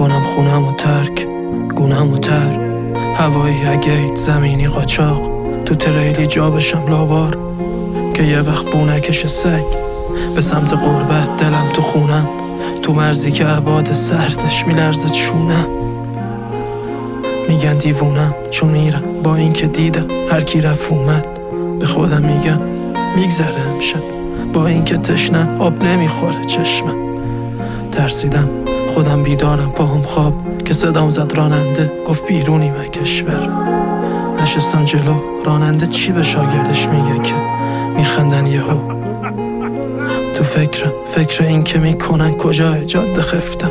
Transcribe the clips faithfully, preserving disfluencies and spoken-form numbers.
میکنم خونم و ترک گونم و تر، هوایی گیت زمینی قاچاق، تو تریلی جا بشم لابار که یه وقت بونکش سگ به سمت قربت. دلم تو خونم، تو مرزی که عباد سردش میلرزه چونم. میگن دیوونم چون میرم با این که دیدم هر کی رفت اومد. به خودم میگم میگذره امشب با این که تشنم آب نمیخوره چشمم. ترسیدم خودم بیدارم پاهم خواب که صدام زد راننده گفت بیرونی و کشور. نشستم جلو راننده چی به شاگردش میگه که میخندن یهو. تو فکرم فکر این که میکنن کجای جاده خفتم.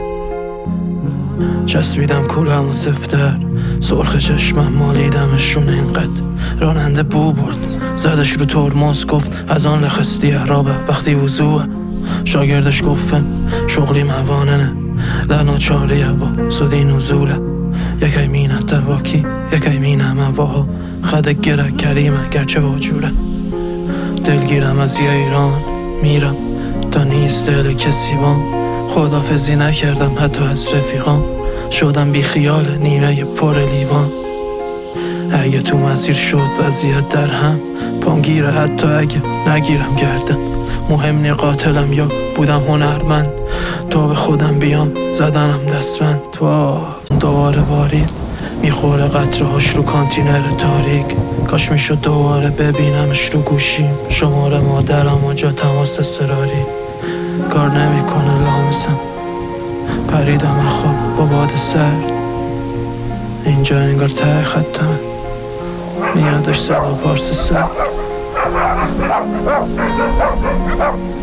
چسبیدم کولم و سفتر سرخ چشمم مالیدمشون اینقدر. راننده بو برد زدش رو ترمز گفت از آن لخستی اعرابه وقتی وضوعه. شاگردش گفتن شغلی مواننه لناچاریه با سودی نزوله. یکی مینه تواکی یکی مینه مواها خد گره کریمه گرچه واجوره. دلگیرم از یه ایران میرم تا نیست دل کسی بام. خدافزی نکردم حتی از رفیقام شدم بی خیال نیمه پر لیوان. اگه تو مسیر شد وضعیت در هم پام گیره حتی اگه نگیرم گردن. مهم نی قاتلم یا بودم هنرمند تا به خودم بیام زدنم دستبند. واه دوباره بارید میخوره قطره هاش رو کانتینر تاریک. کاش میشد دوباره ببینمش رو گوشیم شماره مادرم آجا تماس اضطراری. کار نمیکنه لامسم پریدم خواب با باد سرد. اینجا انگار ته خطمه میادش صدا فارس سرد.